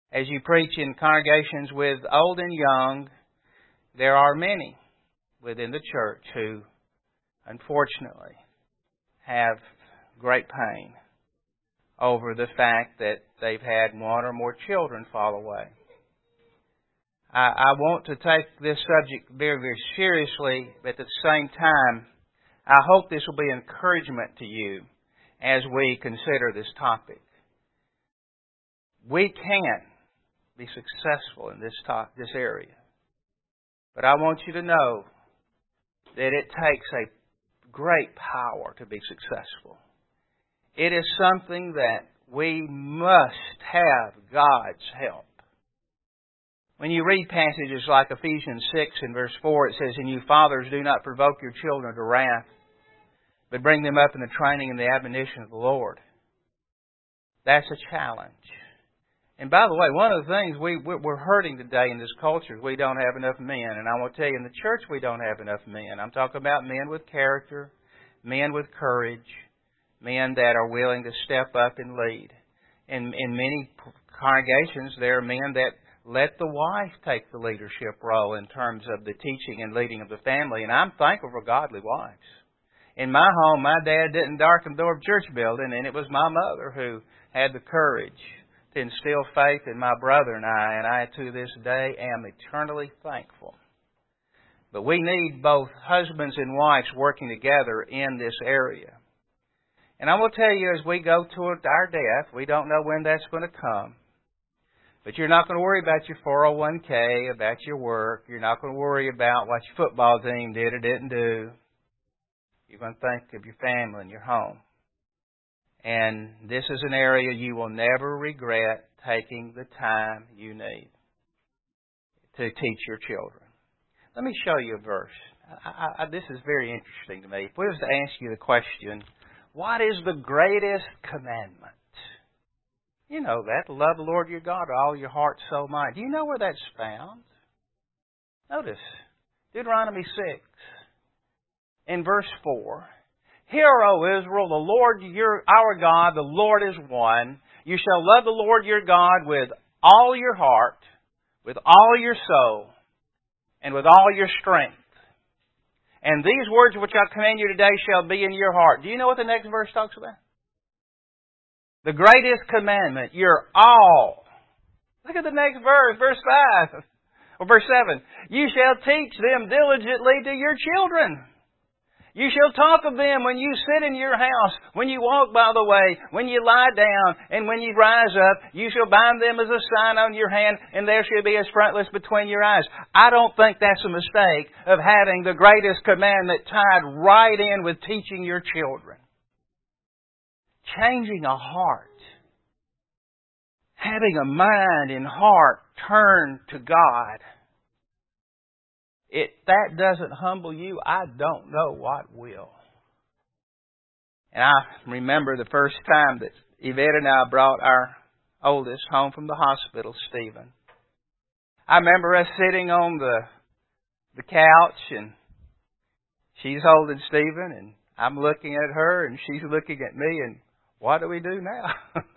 As you preach in congregations with old and young, there are many within the church who, unfortunately, have great pain over the fact that they've had one or more children fall away. I want to take this subject very, very seriously, but at the same time, I hope this will be encouragement to you as we consider this topic. We can be successful in this area, but I want you to know that it takes a great power to be successful. It is something that we must have God's help. When you read passages like Ephesians 6 and verse 4, it says, "And you fathers, do not provoke your children to wrath, but bring them up in the training and the admonition of the Lord." That's a challenge. And by the way, one of the things we're hurting today in this culture is we don't have enough men. And I want to tell you, in the church we don't have enough men. I'm talking about men with character, men with courage, men that are willing to step up and lead. In many congregations, there are men that let the wife take the leadership role in terms of the teaching and leading of the family. And I'm thankful for godly wives. In my home, my dad didn't darken the door of the church building, and it was my mother who had the courage to instill faith in my brother and I to this day am eternally thankful. But we need both husbands and wives working together in this area. And I will tell you, as we go toward our death, we don't know when that's going to come. But you're not going to worry about your 401k, about your work. You're not going to worry about what your football team did or didn't do. You're going to think of your family and your home. And this is an area you will never regret taking the time you need to teach your children. Let me show you a verse. This is very interesting to me. If we was to ask you the question, what is the greatest commandment? You know that, to love the Lord your God with all your heart, soul, mind. Do you know where that's found? Notice, Deuteronomy 6, in verse 4. "Hear, O Israel, the Lord our God, the Lord is one. You shall love the Lord your God with all your heart, with all your soul, and with all your strength. And these words which I command you today shall be in your heart." Do you know what the next verse talks about? The greatest commandment, your all. Look at the next verse, verse 5, or verse 7. "You shall teach them diligently to your children. You shall talk of them when you sit in your house, when you walk by the way, when you lie down, and when you rise up. You shall bind them as a sign on your hand, and there shall be as frontlets between your eyes." I don't think that's a mistake of having the greatest commandment tied right in with teaching your children. Changing a heart. Having a mind and heart turned to God. If that doesn't humble you, I don't know what will. And I remember the first time that Yvette and I brought our oldest home from the hospital, Stephen. I remember us sitting on the couch, and she's holding Stephen, and I'm looking at her, and she's looking at me, and what do we do now?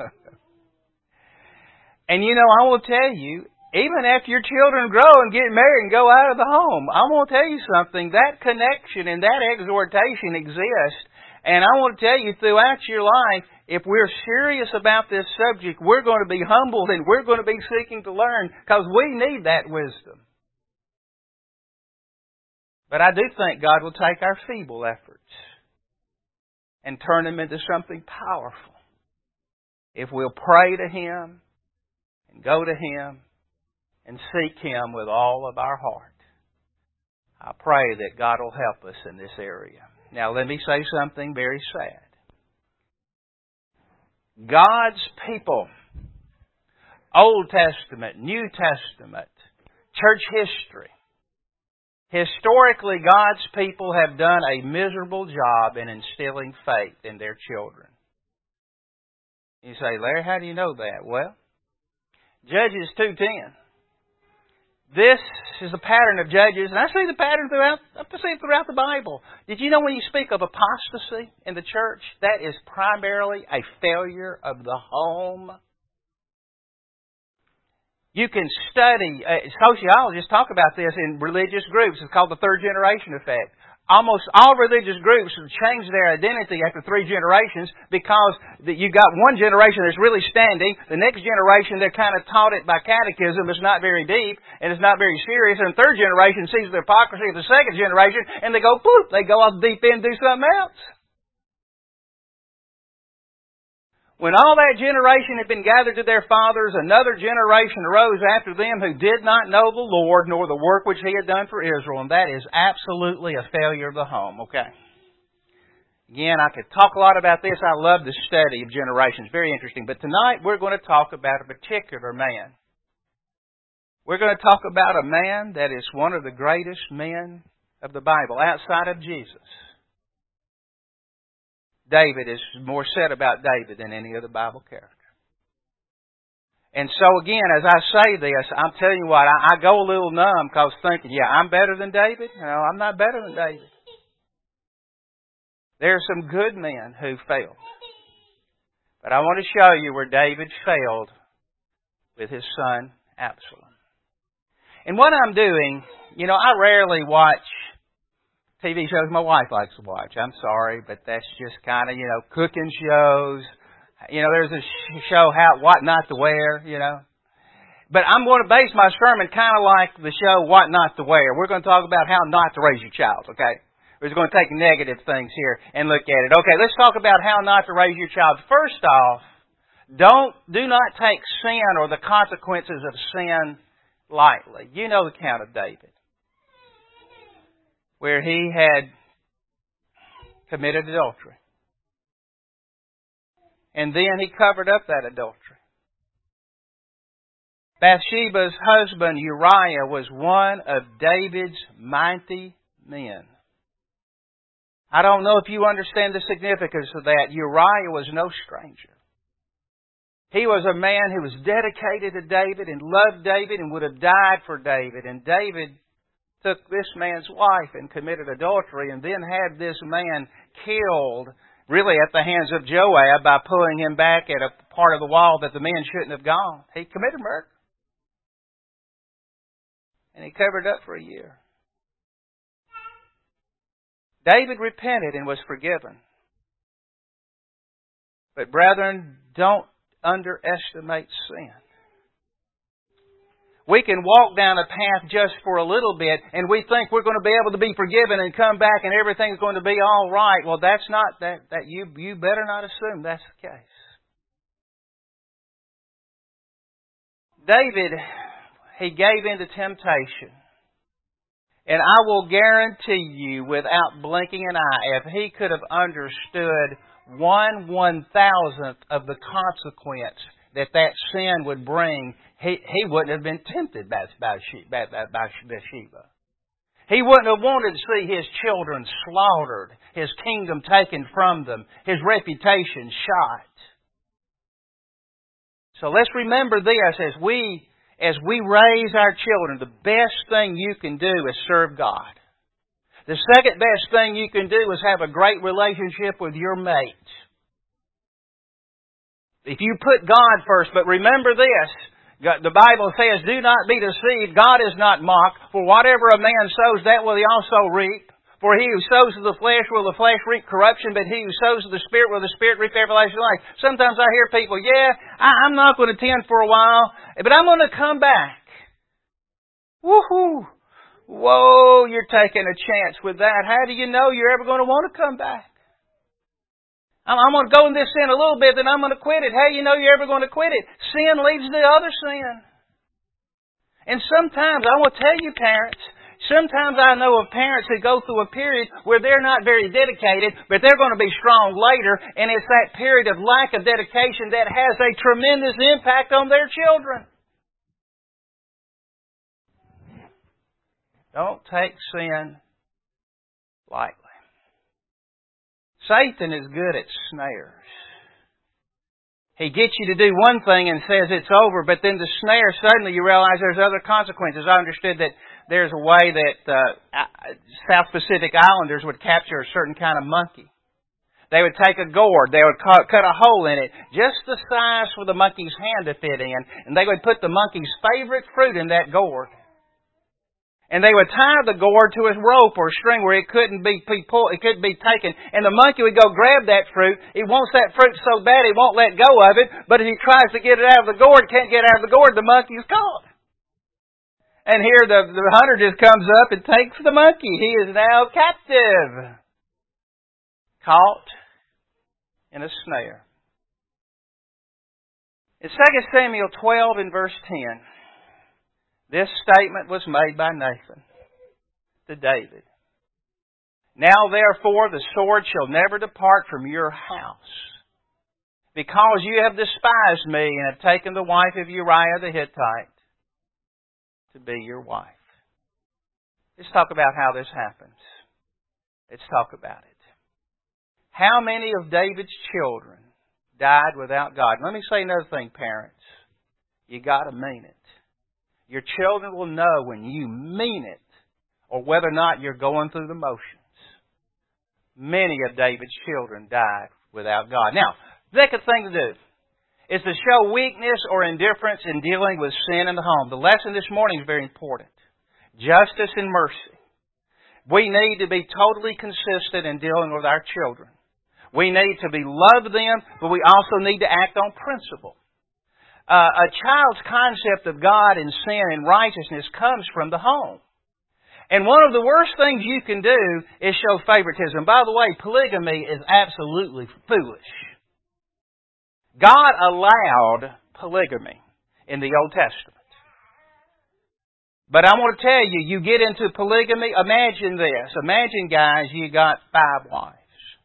And you know, I will tell you, even after your children grow and get married and go out of the home, I want to tell you something. That connection and that exhortation exists. And I want to tell you, throughout your life, if we're serious about this subject, we're going to be humbled and we're going to be seeking to learn, because we need that wisdom. But I do think God will take our feeble efforts and turn them into something powerful if we'll pray to Him and go to Him and seek Him with all of our heart. I pray that God will help us in this area. Now let me say something very sad. God's people, Old Testament, New Testament, church history, historically God's people have done a miserable job in instilling faith in their children. You say, "Larry, how do you know that?" Well, Judges 2:10. This is the pattern of Judges, and I see the pattern throughout the Bible. Did you know when you speak of apostasy in the church, that is primarily a failure of the home? You can study, sociologists talk about this in religious groups. It's called the third generation effect. Almost all religious groups have changed their identity after 3 generations because you've got one generation that's really standing. The next generation, they're kind of taught it by catechism. It's not very deep and it's not very serious. And the third generation sees the hypocrisy of the second generation and they go, poof, they go off deep end and do something else. When all that generation had been gathered to their fathers, another generation arose after them who did not know the Lord nor the work which He had done for Israel. And that is absolutely a failure of the home. Okay. Again, I could talk a lot about this. I love the study of generations. Very interesting. But tonight we're going to talk about a particular man. We're going to talk about a man that is one of the greatest men of the Bible outside of Jesus. David is more said about David than any other Bible character. And so again, as I say this, I'm telling you what, I go a little numb because thinking, yeah, I'm better than David. No, I'm not better than David. There are some good men who failed. But I want to show you where David failed with his son Absalom. And what I'm doing, I rarely watch TV shows my wife likes to watch. I'm sorry, but that's just kind of, cooking shows. There's a show, What Not to Wear, But I'm going to base my sermon kind of like the show, What Not to Wear. We're going to talk about how not to raise your child, okay? We're going to take negative things here and look at it. Okay, let's talk about how not to raise your child. First off, do not take sin or the consequences of sin lightly. You know the account of David, where he had committed adultery. And then he covered up that adultery. Bathsheba's husband Uriah was one of David's mighty men. I don't know if you understand the significance of that. Uriah was no stranger. He was a man who was dedicated to David and loved David and would have died for David. And David took this man's wife and committed adultery and then had this man killed, really at the hands of Joab, by pulling him back at a part of the wall that the man shouldn't have gone. He committed murder. And he covered up for a year. David repented and was forgiven. But brethren, don't underestimate sin. We can walk down a path just for a little bit and we think we're going to be able to be forgiven and come back and everything's going to be all right. Well, that's not that you better not assume that's the case. David, he gave in to temptation. And I will guarantee you without blinking an eye, if he could have understood 1/1000th of the consequence that sin would bring, he wouldn't have been tempted by Bathsheba. He wouldn't have wanted to see his children slaughtered, his kingdom taken from them, his reputation shot. So let's remember this as we raise our children. The best thing you can do is serve God. The second best thing you can do is have a great relationship with your mate. If you put God first, but remember this, the Bible says, do not be deceived. God is not mocked. For whatever a man sows, that will he also reap. For he who sows to the flesh will the flesh reap corruption, but he who sows to the Spirit will the Spirit reap everlasting life. Sometimes I hear people, I'm not going to attend for a while, but I'm going to come back. Woohoo! Whoa, you're taking a chance with that. How do you know you're ever going to want to come back? I'm going to go in this sin a little bit, then I'm going to quit it. How do you know you're ever going to quit it? Sin leads to other sin. And sometimes, I will tell you parents, sometimes I know of parents who go through a period where they're not very dedicated, but they're going to be strong later, and it's that period of lack of dedication that has a tremendous impact on their children. Don't take sin lightly. Satan is good at snares. He gets you to do one thing and says it's over, but then the snare, suddenly you realize there's other consequences. I understood that there's a way that South Pacific Islanders would capture a certain kind of monkey. They would take a gourd, they would cut a hole in it, just the size for the monkey's hand to fit in, and they would put the monkey's favorite fruit in that gourd. And they would tie the gourd to a rope or a string where it couldn't be pulled, it couldn't be taken. And the monkey would go grab that fruit. He wants that fruit so bad he won't let go of it. But if he tries to get it out of the gourd, can't get out of the gourd, the monkey's caught. And here the hunter just comes up and takes the monkey. He is now captive. Caught in a snare. In 2 Samuel 12 and verse 10, this statement was made by Nathan to David. Now therefore the sword shall never depart from your house, because you have despised me and have taken the wife of Uriah the Hittite to be your wife. Let's talk about how this happens. Let's talk about it. How many of David's children died without God? Let me say another thing, parents. You got to mean it. Your children will know when you mean it or whether or not you're going through the motions. Many of David's children died without God. Now, the second thing to do is to show weakness or indifference in dealing with sin in the home. The lesson this morning is very important. Justice and mercy. We need to be totally consistent in dealing with our children. We need to be love them, but we also need to act on principle. A child's concept of God and sin and righteousness comes from the home. And one of the worst things you can do is show favoritism. By the way, polygamy is absolutely foolish. God allowed polygamy in the Old Testament. But I want to tell you, you get into polygamy, imagine this. Imagine, guys, you got 5 wives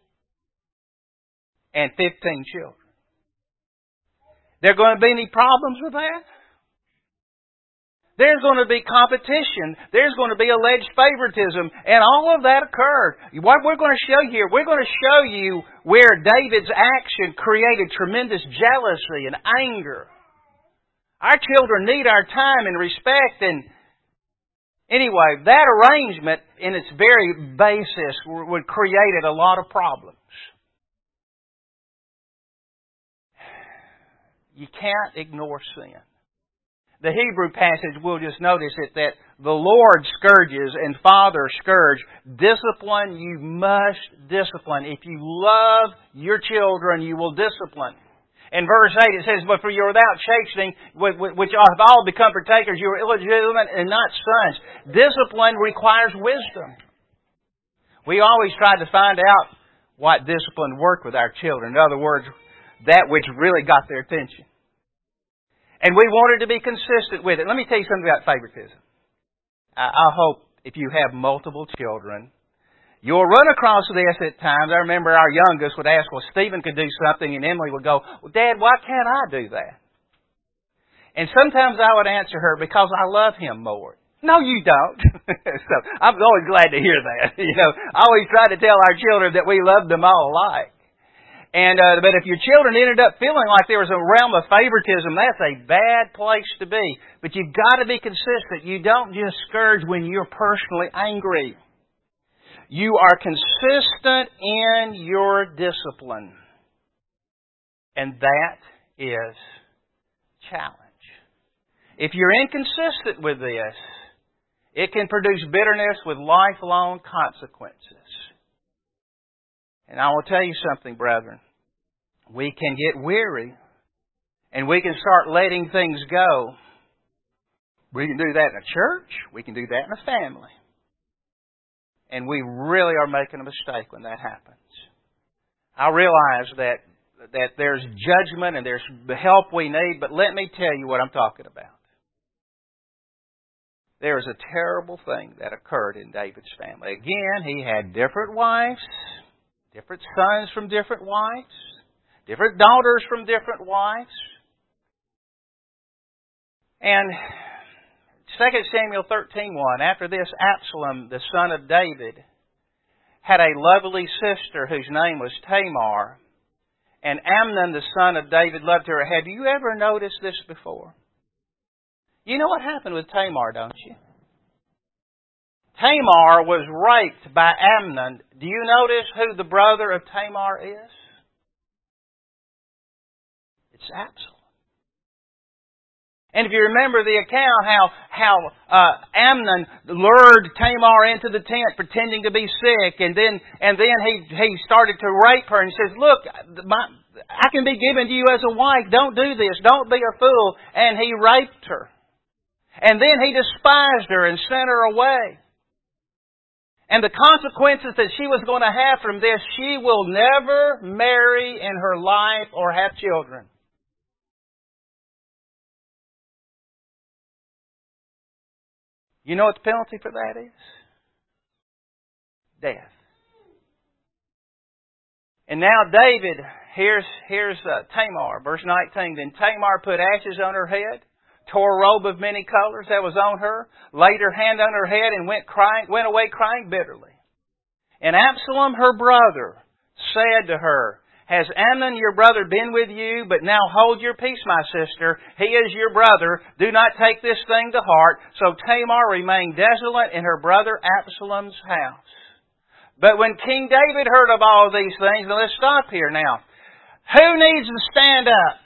and 15 children. There going to be any problems with that? There's going to be competition. There's going to be alleged favoritism. And all of that occurred. What we're going to show here, we're going to show you where David's action created tremendous jealousy and anger. Our children need our time and respect. And anyway, that arrangement in its very basis would create a lot of problems. You can't ignore sin. The Hebrew passage, we'll just notice it, that the Lord scourges and Father scourge. Discipline, you must discipline. If you love your children, you will discipline. In verse 8 it says, "But for you are without chastening, which have all become partakers, you are illegitimate and not sons." Discipline requires wisdom. We always try to find out what discipline worked with our children. In other words, that which really got their attention. And we wanted to be consistent with it. Let me tell you something about favoritism. I hope if you have multiple children, you'll run across this at times. I remember our youngest would ask, well, Stephen could do something, and Emily would go, well, Dad, why can't I do that? And sometimes I would answer her, because I love him more. No, you don't. So I'm always glad to hear that. I always try to tell our children that we love them all alike. But if your children ended up feeling like there was a realm of favoritism, that's a bad place to be. But you've got to be consistent. You don't just scourge when you're personally angry. You are consistent in your discipline. And that is challenge. If you're inconsistent with this, it can produce bitterness with lifelong consequences. And I will tell you something, brethren. We can get weary and we can start letting things go. We can do that in a church. We can do that in a family. And we really are making a mistake when that happens. I realize that there's judgment and there's the help we need, but let me tell you what I'm talking about. There is a terrible thing that occurred in David's family. Again, he had different wives. Different sons from different wives. Different daughters from different wives. And 2 Samuel 13:1, after this, Absalom, the son of David, had a lovely sister whose name was Tamar. And Amnon, the son of David, loved her. Have you ever noticed this before? You know what happened with Tamar, don't you? Tamar was raped by Amnon. Do you notice who the brother of Tamar is? It's Absalom. And if you remember the account how Amnon lured Tamar into the tent pretending to be sick, and then he started to rape her and says, "Look, I can be given to you as a wife. Don't do this. Don't be a fool." And he raped her. And then he despised her and sent her away. And the consequences that she was going to have from this, she will never marry in her life or have children. You know what the penalty for that is? Death. And now David, here's Tamar, verse 19. Then Tamar put ashes on her head, tore a robe of many colors that was on her, laid her hand on her head, and went away crying bitterly. And Absalom, her brother, said to her, "Has Amnon your brother been with you? But now hold your peace, my sister. He is your brother. Do not take this thing to heart." So Tamar remained desolate in her brother Absalom's house. But when King David heard of all these things, now let's stop here now. Who needs to stand up?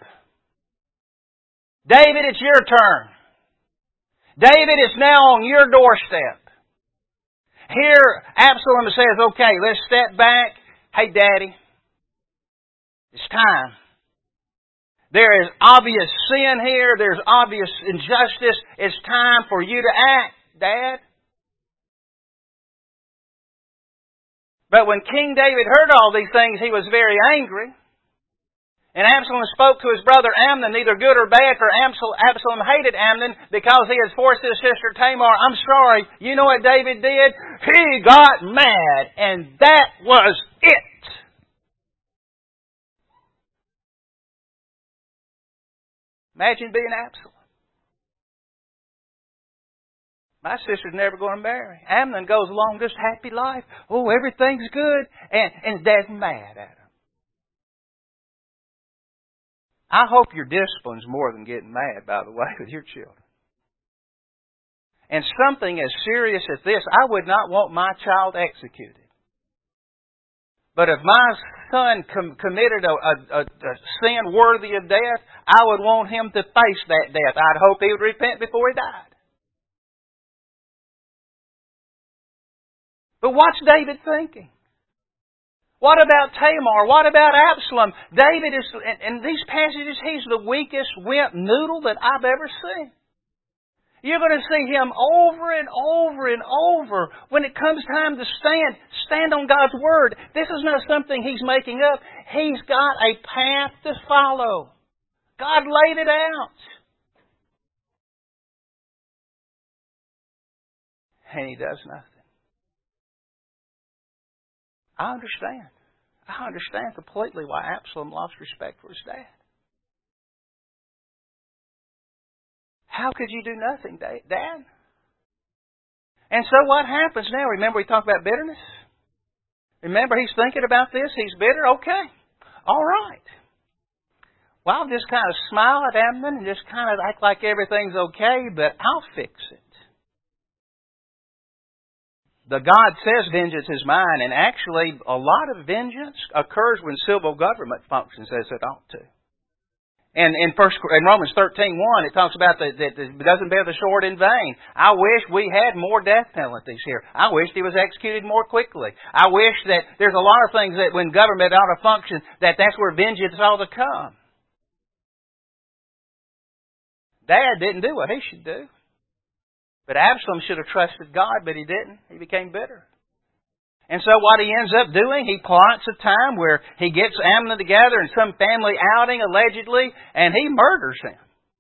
David, it's your turn. David, it's now on your doorstep. Here, Absalom says, "Okay, let's step back. Hey, Daddy, it's time. There is obvious sin here. There's obvious injustice. It's time for you to act, Dad." But when King David heard all these things, he was very angry. And Absalom spoke to his brother Amnon, neither good or bad, for Absalom hated Amnon because he had forced his sister Tamar. I'm sorry, you know what David did? He got mad, and that was it. Imagine being Absalom. My sister's never going to marry. Amnon goes along this happy life. Oh, everything's good. And Dad's mad at him. I hope your discipline's more than getting mad, by the way, with your children. And something as serious as this, I would not want my child executed. But if my son committed a sin worthy of death, I would want him to face that death. I'd hope he would repent before he died. But what's David thinking? What about Tamar? What about Absalom? David is, in these passages, he's the weakest wimp noodle that I've ever seen. You're going to see him over and over and over when it comes time to stand on God's Word. This is not something he's making up. He's got a path to follow. God laid it out. And he does nothing. I understand completely why Absalom lost respect for his dad. How could you do nothing, Dad? And so what happens now? Remember we talked about bitterness? Remember he's thinking about this? He's bitter? Okay. All right. Well, I'll just kind of smile at Amnon and just kind of act like everything's okay, but I'll fix it. The God says vengeance is mine, and actually a lot of vengeance occurs when civil government functions as it ought to. And in Romans 13:1, it talks about that it doesn't bear the sword in vain. I wish we had more death penalties here. I wish he was executed more quickly. I wish that there's a lot of things that when government ought to function, that's where vengeance ought to come. Dad didn't do what he should do. But Absalom should have trusted God, but he didn't. He became bitter. And so what he ends up doing, he plots a time where he gets Amnon together in some family outing, allegedly, and he murders him.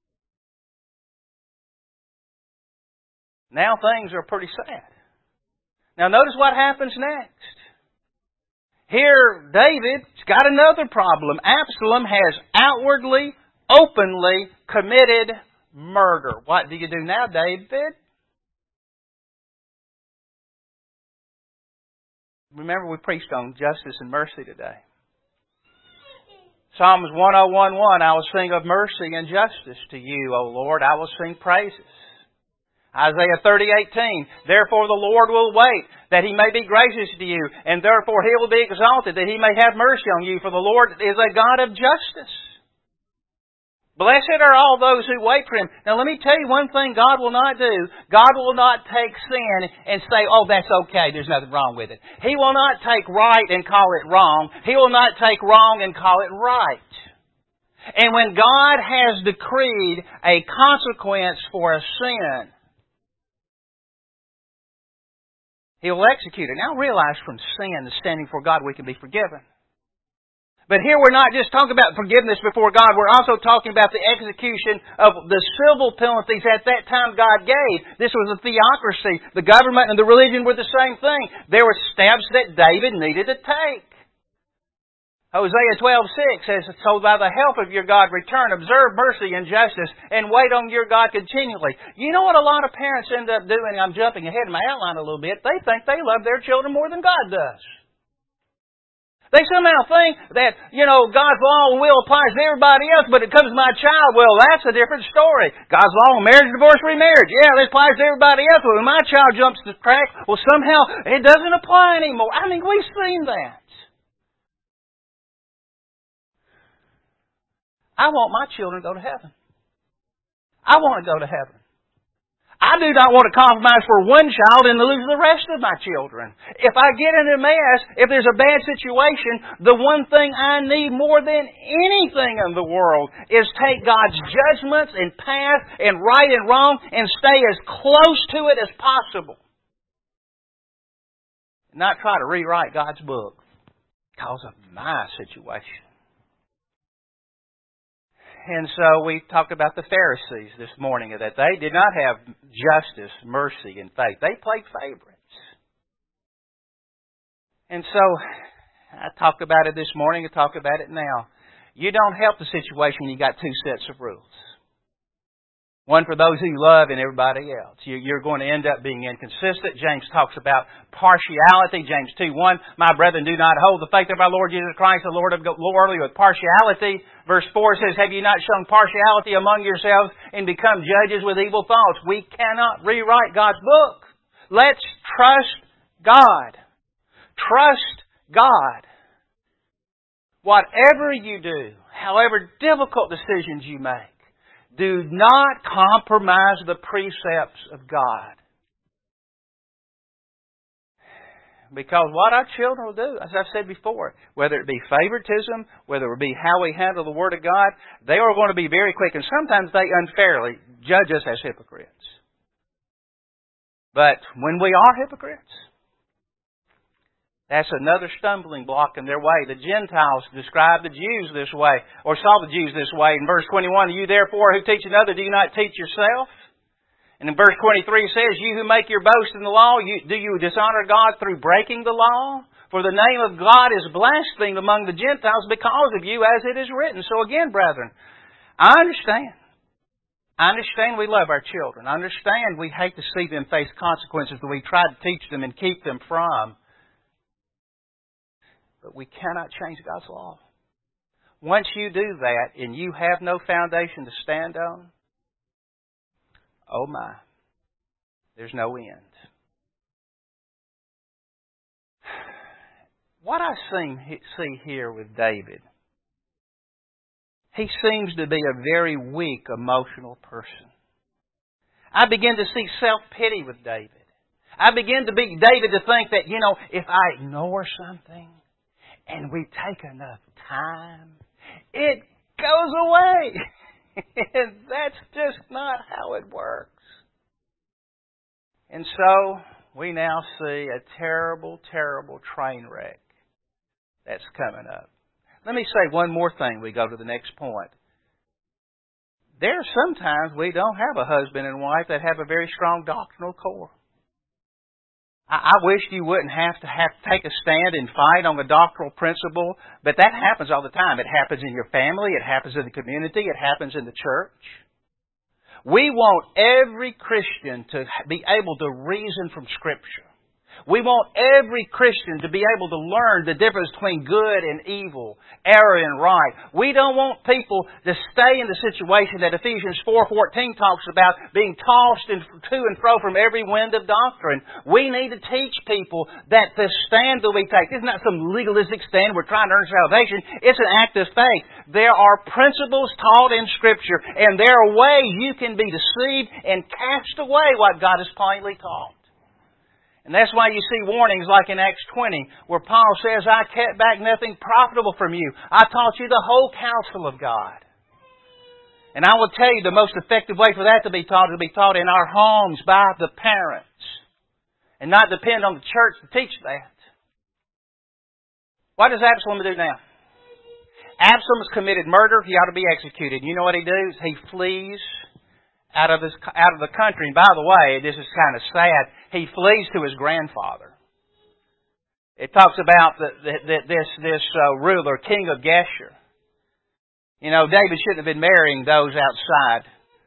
Now things are pretty sad. Now notice what happens next. Here, David's got another problem. Absalom has outwardly, openly committed murder. What do you do now, David? Remember, we preached on justice and mercy today. Psalms 101:1, I will sing of mercy and justice to you, O Lord. I will sing praises. Isaiah 30:18. Therefore the Lord will wait, that He may be gracious to you, and therefore He will be exalted, that He may have mercy on you, for the Lord is a God of justice. Blessed are all those who wait for Him. Now let me tell you one thing God will not do. God will not take sin and say, oh, that's okay, there's nothing wrong with it. He will not take right and call it wrong. He will not take wrong and call it right. And when God has decreed a consequence for a sin, He will execute it. Now realize from sin, standing before God, we can be forgiven. But here we're not just talking about forgiveness before God, we're also talking about the execution of the civil penalties at that time God gave. This was a theocracy. The government and the religion were the same thing. There were steps that David needed to take. Hosea 12:6 says, so by the help of your God return, observe mercy and justice, and wait on your God continually. You know what a lot of parents end up doing? I'm jumping ahead in my outline a little bit. They think they love their children more than God does. They somehow think that, God's law and will applies to everybody else, but it comes to my child, well, that's a different story. God's law on marriage, divorce, remarriage, yeah, that applies to everybody else, but when my child jumps the crack, well, somehow it doesn't apply anymore. I mean, we've seen that. I want my children to go to heaven. I want to go to heaven. I do not want to compromise for one child and to lose the rest of my children. If I get in a mess, if there's a bad situation, the one thing I need more than anything in the world is take God's judgments and path and right and wrong and stay as close to it as possible. Not try to rewrite God's book because of my situation. And so we talked about the Pharisees this morning, that they did not have justice, mercy, and faith. They played favorites. And so I talked about it this morning, I talk about it now. You don't help the situation, you got two sets of rules. One for those who you love and everybody else. You're going to end up being inconsistent. James talks about partiality. James 2:1, my brethren, do not hold the faith of our Lord Jesus Christ, the Lord of glory, with partiality. Verse 4 says, have you not shown partiality among yourselves and become judges with evil thoughts? We cannot rewrite God's book. Let's trust God. Trust God. Whatever you do, however difficult decisions you make, do not compromise the precepts of God. Because what our children will do, as I've said before, whether it be favoritism, whether it be how we handle the Word of God, they are going to be very quick, and sometimes they unfairly judge us as hypocrites. But when we are hypocrites, that's another stumbling block in their way. The Gentiles described the Jews this way, or saw the Jews this way. In verse 21, you therefore who teach another, do you not teach yourself? And in verse 23 says, you who make your boast in the law, do you dishonor God through breaking the law? For the name of God is blasphemed among the Gentiles because of you, as it is written. So again, brethren, I understand. I understand we love our children. I understand we hate to see them face consequences that we try to teach them and keep them from. But we cannot change God's law. Once you do that and you have no foundation to stand on, oh my, there's no end. What I see here with David, he seems to be a very weak emotional person. I begin to see self-pity with David. I begin to be David to think that, if I ignore something, and we take enough time, it goes away. And that's just not how it works. And so we now see a terrible, terrible train wreck that's coming up. Let me say one more thing. We go to the next point. There are sometimes we don't have a husband and wife that have a very strong doctrinal core. I wish you wouldn't have to take a stand and fight on a doctrinal principle, but that happens all the time. It happens in your family, it happens in the community, it happens in the church. We want every Christian to be able to reason from Scripture. We want every Christian to be able to learn the difference between good and evil, error and right. We don't want people to stay in the situation that Ephesians 4:14 talks about, being tossed to and fro from every wind of doctrine. We need to teach people that the stand that we take is not some legalistic stand we're trying to earn salvation. It's an act of faith. There are principles taught in Scripture, and there are ways you can be deceived and cast away what God has plainly taught. And that's why you see warnings like in Acts 20, where Paul says, I kept back nothing profitable from you. I taught you the whole counsel of God. And I will tell you the most effective way for that to be taught is to be taught in our homes by the parents. And not depend on the church to teach that. What does Absalom do now? Absalom has committed murder. He ought to be executed. You know what he does? He flees out of the country. And by the way, this is kind of sad. He flees to his grandfather. It talks about this ruler, king of Geshur. You know, David shouldn't have been marrying those outside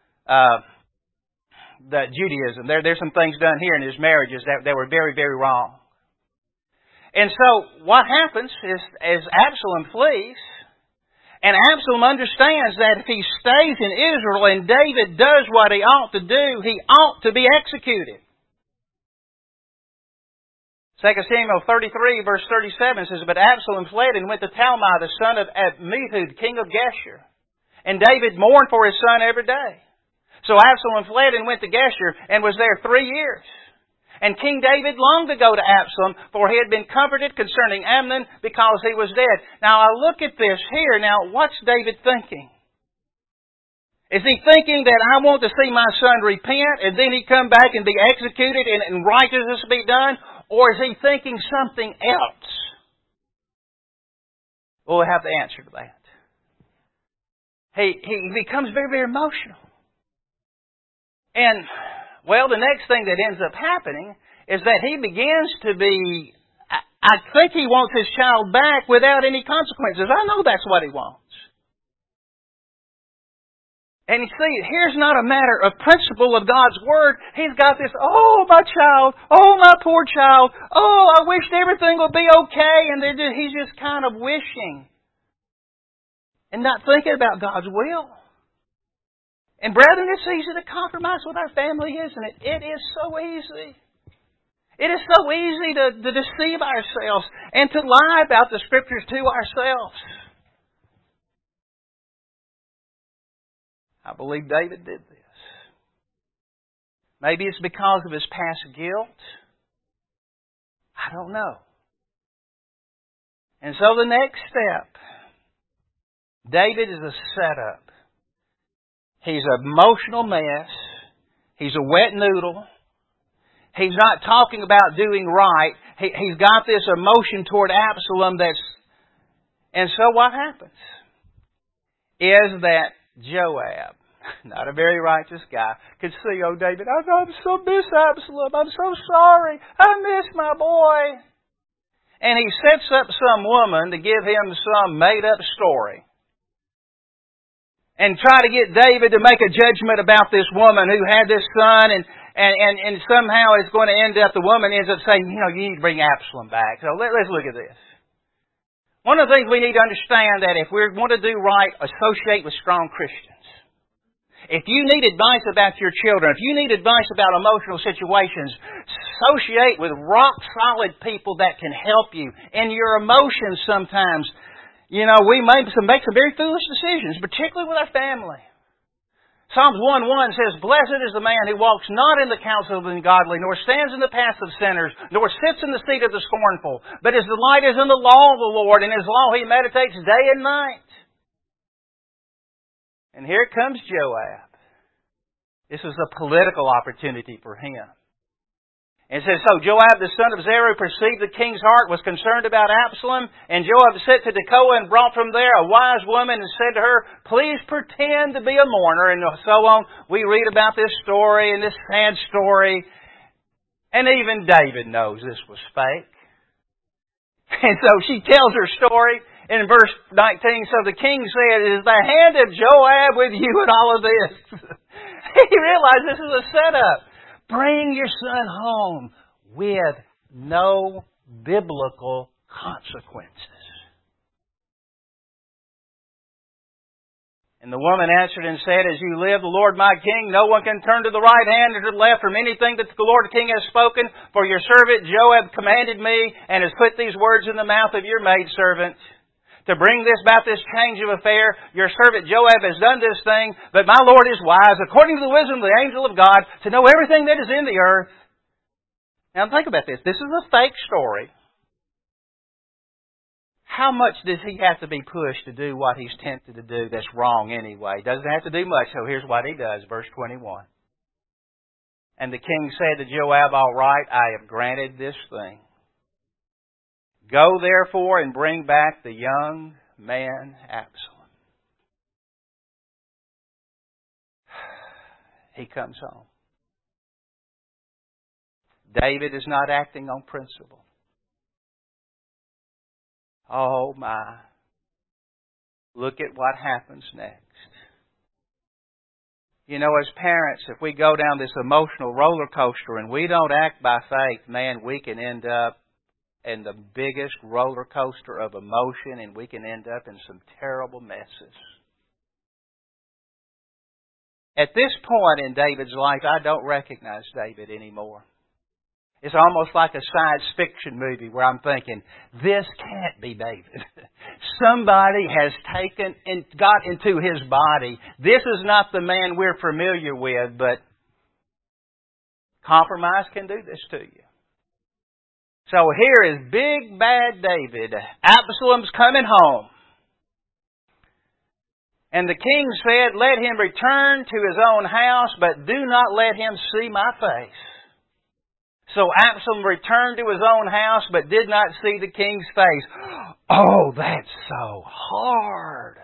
the Judaism. There's some things done here in his marriages that were very, very wrong. And so what happens is, as Absalom flees, and Absalom understands that if he stays in Israel and David does what he ought to do, he ought to be executed. 2 Samuel 33 verse 37 says, But Absalom fled and went to Talmai, the son of Ammihud, king of Geshur. And David mourned for his son every day. So Absalom fled and went to Geshur and was there 3 years. And King David longed to go to Absalom, for he had been comforted concerning Amnon because he was dead. Now I look at this here. Now what's David thinking? Is he thinking that I want to see my son repent and then he come back and be executed and righteousness be done? Or is he thinking something else? Well, we'll have the answer to that. He becomes very, very emotional. And well, the next thing that ends up happening is that he begins to be, I think he wants his child back without any consequences. I know that's what he wants. And you see, here's not a matter of principle of God's Word. He's got this, oh, my child, oh, my poor child, oh, I wish everything would be okay. And he's just kind of wishing and not thinking about God's will. And brethren, it's easy to compromise with our family, isn't it? It is so easy. It is so easy to deceive ourselves and to lie about the Scriptures to ourselves. I believe David did this. Maybe it's because of his past guilt. I don't know. And so the next step, David is a setup. He's an emotional mess. He's a wet noodle. He's not talking about doing right. He's got this emotion toward Absalom And so what happens is that Joab, not a very righteous guy, could see, oh David, I so miss Absalom. I'm so sorry. I miss my boy. And he sets up some woman to give him some made-up story. And try to get David to make a judgment about this woman who had this son and somehow it's going to end up, the woman ends up saying, you need to bring Absalom back. So let's look at this. One of the things we need to understand that if we want to do right, associate with strong Christians. If you need advice about your children, if you need advice about emotional situations, associate with rock-solid people that can help you. In your emotions sometimes, we make some very foolish decisions, particularly with our family. Psalms 1:1 says, Blessed is the man who walks not in the counsel of the ungodly, nor stands in the path of sinners, nor sits in the seat of the scornful. But his delight is in the law of the Lord, and his law he meditates day and night. And here comes Joab. This was a political opportunity for him. And it says, So Joab the son of Zeruiah perceived the king's heart, was concerned about Absalom, and Joab sent to Tekoa and brought from there a wise woman and said to her, Please pretend to be a mourner, and so on. We read about this story and this sad story, and even David knows this was fake. And so she tells her story in verse 19, So the king said, Is the hand of Joab with you in all of this? He realized this is a setup. Bring your son home with no biblical consequences. And the woman answered and said, As you live, the Lord my King, no one can turn to the right hand or to the left from anything that the Lord King has spoken. For your servant Joab commanded me and has put these words in the mouth of your maidservant. To bring about this change of affair, your servant Joab has done this thing, but my Lord is wise, according to the wisdom of the angel of God, to know everything that is in the earth. Now think about this. This is a fake story. How much does he have to be pushed to do what he's tempted to do that's wrong anyway? He doesn't have to do much, so here's what he does, verse 21. And the king said to Joab, All right, I have granted this thing. Go therefore and bring back the young man Absalom. He comes home. David is not acting on principle. Oh my. Look at what happens next. You know, as parents, if we go down this emotional roller coaster and we don't act by faith, man, we can end up in the biggest roller coaster of emotion, and we can end up in some terrible messes. At this point in David's life, I don't recognize David anymore. It's almost like a science fiction movie where I'm thinking, this can't be David. Somebody has taken and got into his body. This is not the man we're familiar with, but compromise can do this to you. So here is big bad David. Absalom's coming home. And the king said, Let him return to his own house, but do not let him see my face. So Absalom returned to his own house, but did not see the king's face. Oh, that's so hard.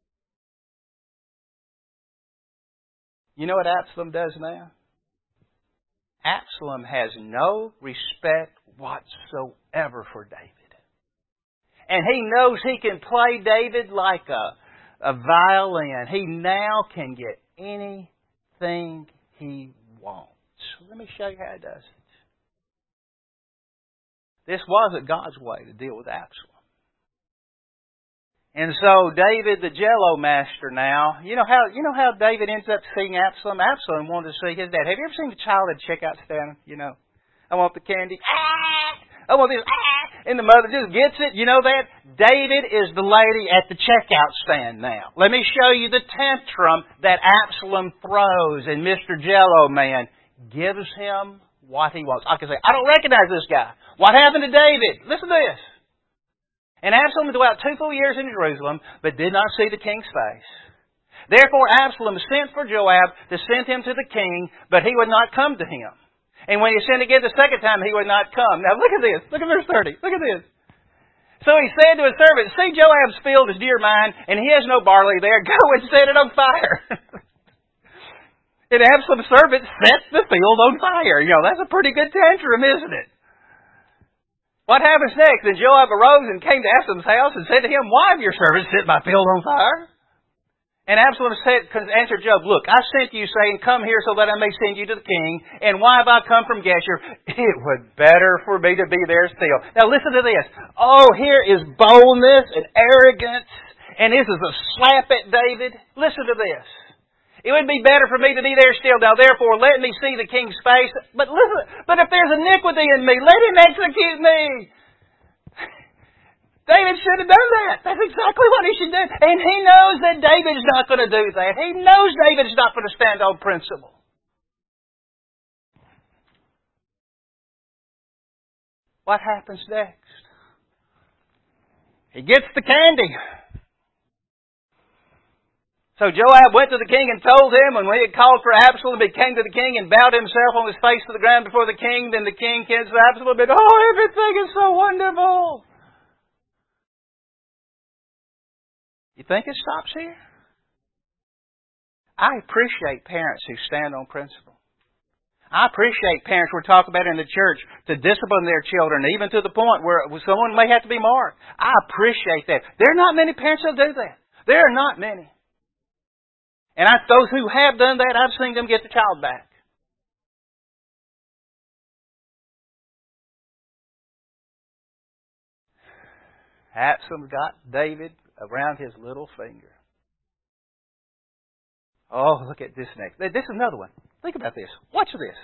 You know what Absalom does now? Absalom has no respect whatsoever for David. And he knows he can play David like a violin. He now can get anything he wants. Let me show you how he does it. This wasn't God's way to deal with Absalom. And so David, the Jello master now, you know how David ends up seeing Absalom? Absalom wanted to see his dad. Have you ever seen the child at checkout stand? You know, I want the candy. I want this. And the mother just gets it. You know that? David is the lady at the checkout stand now. Let me show you the tantrum that Absalom throws, and Mr. Jello Man gives him what he wants. I can say, I don't recognize this guy. What happened to David? Listen to this. And Absalom dwelt 2 full years in Jerusalem, but did not see the king's face. Therefore Absalom sent for Joab to send him to the king, but he would not come to him. And when he sent again the second time, he would not come. Now look at this. Look at verse 30. Look at this. So he said to his servant, See, Joab's field is near mine, and he has no barley there. Go and set it on fire. And Absalom's servant set the field on fire. You know, that's a pretty good tantrum, isn't it? What happens next? Then Joab arose and came to Absalom's house and said to him, Why have your servants set my field on fire? And Absalom answered Joab, Look, I sent you saying, Come here so that I may send you to the king. And why have I come from Geshur? It would better for me to be there still. Now listen to this. Oh, here is boldness and arrogance. And this is a slap at David. Listen to this. It would be better for me to be there still. Now therefore let me see the king's face. But listen, but if there's iniquity in me, let him execute me. David should have done that. That's exactly what he should do. And he knows that David's not going to do that. He knows David's not going to stand on principle. What happens next? He gets the candy. So Joab went to the king and told him, and when he had called for Absalom, he came to the king and bowed himself on his face to the ground before the king. Then the king kissed Absalom and, Oh, everything is so wonderful. You think it stops here? I appreciate parents who stand on principle. I appreciate parents we're talking about in the church to discipline their children, even to the point where someone may have to be marked. I appreciate that. There are not many parents who do that. There are not many. And those who have done that, I've seen them get the child back. Absalom got David around his little finger. Oh, look at this next. This is another one. Think about this. Watch this.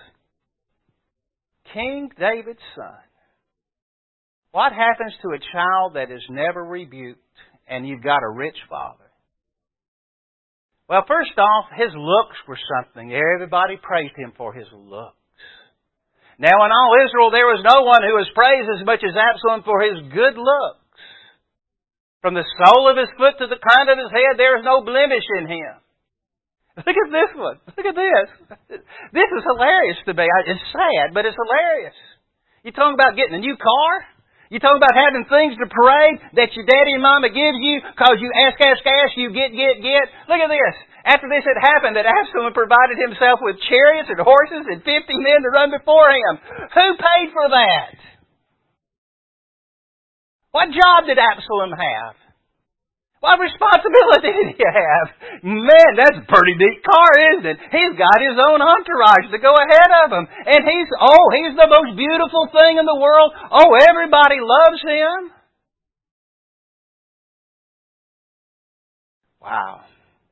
King David's son. What happens to a child that is never rebuked and you've got a rich father? Well, first off, his looks were something. Everybody praised him for his looks. Now in all Israel there was no one who was praised as much as Absalom for his good looks. From the sole of his foot to the crown of his head, there is no blemish in him. Look at this one. Look at this. This is hilarious to me. It's sad, but it's hilarious. You talking about getting a new car? You talking about having things to parade that your daddy and mama gives you because you ask, you get. Look at this. After this had happened, that Absalom provided himself with chariots and horses and 50 men to run before him. Who paid for that? What job did Absalom have? What responsibility did he have? Man, that's a pretty neat car, isn't it? He's got his own entourage to go ahead of him. And he's the most beautiful thing in the world. Oh, everybody loves him. Wow.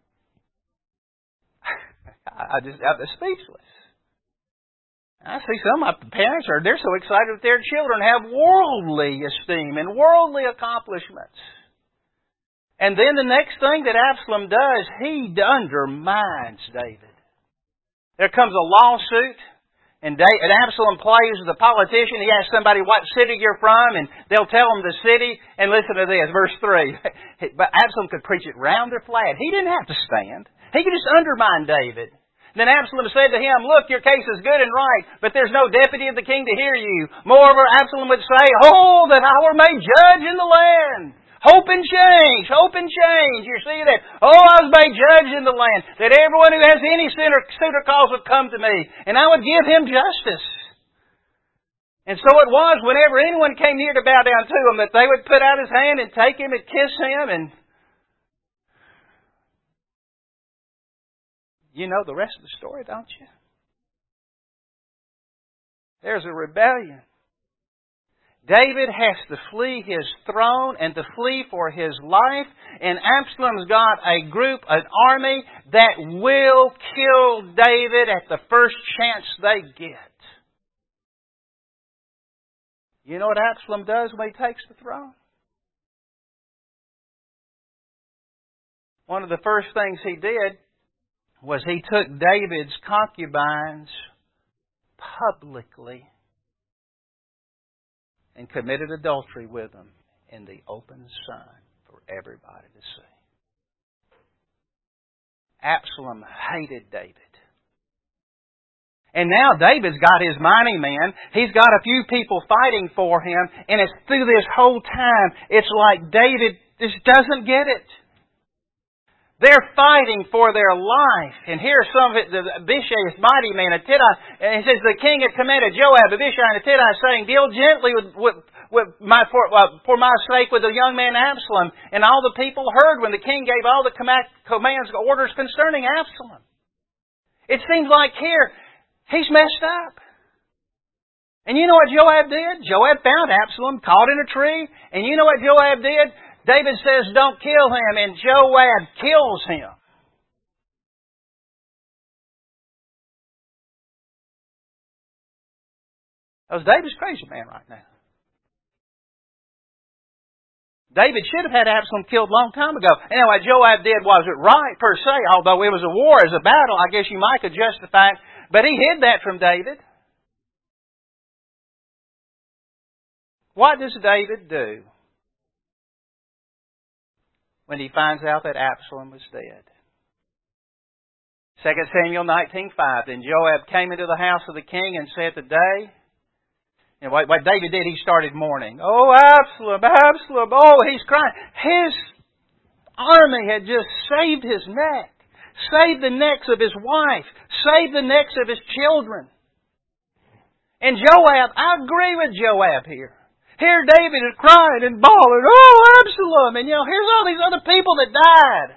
I'm speechless. I see some of the parents they're so excited that their children have worldly esteem and worldly accomplishments. And then the next thing that Absalom does, he undermines David. There comes a lawsuit, and Absalom plays the politician. He asks somebody what city you're from, and they'll tell him the city. And listen to this, verse 3. But Absalom could preach it round or flat. He didn't have to stand. He could just undermine David. Then Absalom said to him, look, your case is good and right, but there's no deputy of the king to hear you. Moreover, Absalom would say, oh, that I were made judge in the land. Hope and change. You see that? Oh, I was made judge in the land. That everyone who has any suitor cause would come to me. And I would give him justice. And so it was whenever anyone came near to bow down to him that they would put out his hand and take him and kiss him. And you know the rest of the story, don't you? There's a rebellion. David has to flee his throne and to flee for his life. And Absalom's got a group, an army that will kill David at the first chance they get. You know what Absalom does when he takes the throne? One of the first things he did was he took David's concubines publicly and committed adultery with them in the open sun for everybody to see. Absalom hated David. And now David's got his mighty men. He's got a few people fighting for him. And it's through this whole time, it's like David just doesn't get it. They're fighting for their life. And here's some of it, Abishai, this mighty man, Attidai, and he says, the king had commanded Joab, Abishai, and Attidai, saying, deal gently for my sake with the young man Absalom. And all the people heard when the king gave all the commands, orders concerning Absalom. It seems like here, he's messed up. And you know what Joab did? Joab found Absalom, caught in a tree, and you know what Joab did? David says, don't kill him, and Joab kills him. Because David's a crazy man right now. David should have had Absalom killed a long time ago. And what Joab did wasn't right per se, although it was a war, as a battle, I guess you might could justify it. But he hid that from David. What does David do when he finds out that Absalom was dead? 2 Samuel 19:5. Then Joab came into the house of the king and said, today, and what David did, he started mourning. Oh, Absalom, Absalom. Oh, he's crying. His army had just saved his neck. Saved the necks of his wife. Saved the necks of his children. And Joab, I agree with Joab here. Here David is crying and bawling, oh, Absalom! And here's all these other people that died.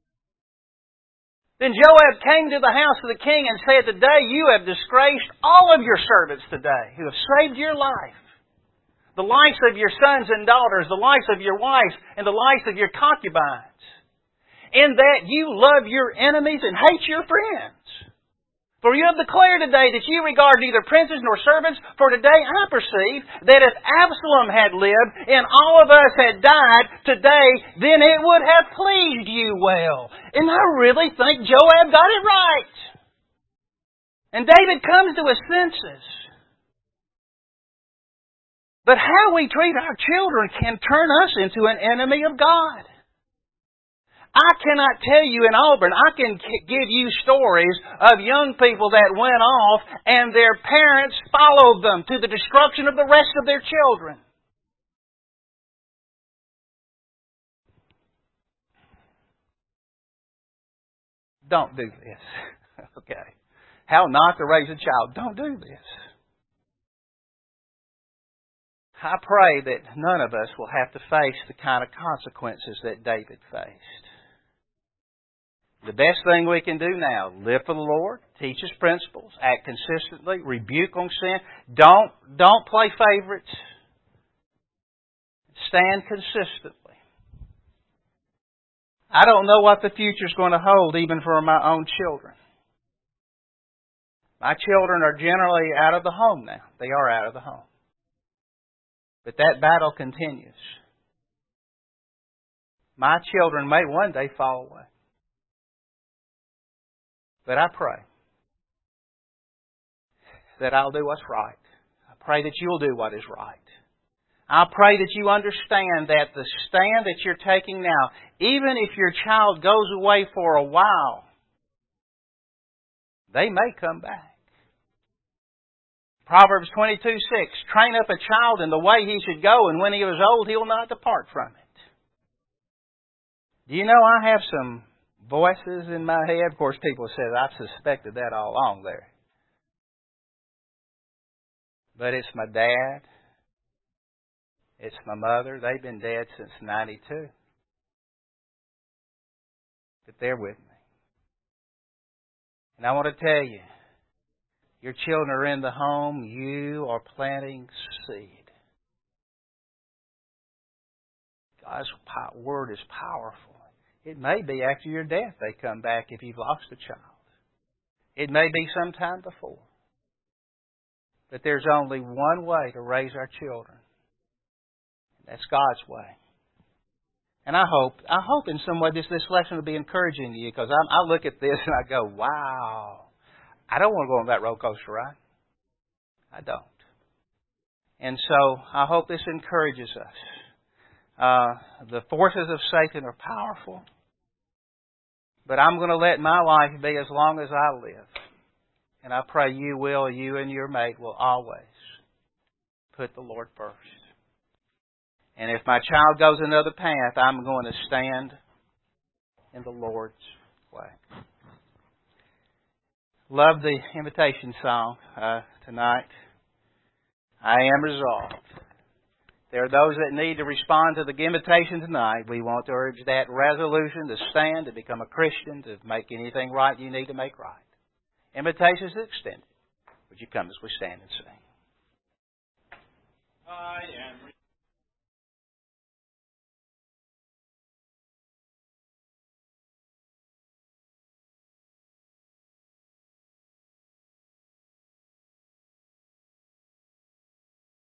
Then Joab came to the house of the king and said, today you have disgraced all of your servants today who have saved your life. the lives of your sons and daughters, the lives of your wives, and the lives of your concubines. In that you love your enemies and hate your friends. For you have declared today that you regard neither princes nor servants, for today I perceive that if Absalom had lived and all of us had died today, then it would have pleased you well. And I really think Joab got it right. And David comes to his senses. But how we treat our children can turn us into an enemy of God. I cannot tell you in Auburn, I can give you stories of young people that went off and their parents followed them to the destruction of the rest of their children. Don't do this. Okay. How not to raise a child. Don't do this. I pray that none of us will have to face the kind of consequences that David faced. The best thing we can do now, live for the Lord, teach His principles, act consistently, rebuke on sin. Don't play favorites. Stand consistently. I don't know what the future's going to hold even for my own children. My children are generally out of the home now. They are out of the home. But that battle continues. My children may one day fall away. But I pray that I'll do what's right. I pray that you'll do what is right. I pray that you understand that the stand that you're taking now, even if your child goes away for a while, they may come back. Proverbs 22:6, train up a child in the way he should go, and when he is old, he will not depart from it. Do you know I have some voices in my head? Of course, people have said I've suspected that all along there. But it's my dad. It's my mother. They've been dead since 92. But they're with me. And I want to tell you, your children are in the home. You are planting seed. God's Word is powerful. It may be after your death they come back if you've lost a child. It may be sometime before. But there's only one way to raise our children. That's God's way. And I hope in some way this lesson will be encouraging to you, because I look at this and I go, wow, I don't want to go on that roller coaster ride. I don't. And so I hope this encourages us. The forces of Satan are powerful, but I'm going to let my life be as long as I live. And I pray you and your mate will always put the Lord first. And if my child goes another path, I'm going to stand in the Lord's way. Love the invitation song tonight. I am resolved. There are those that need to respond to the invitation tonight. We want to urge that resolution to stand, to become a Christian, to make anything right you need to make right. Invitation is extended. Would you come as we stand and sing? I am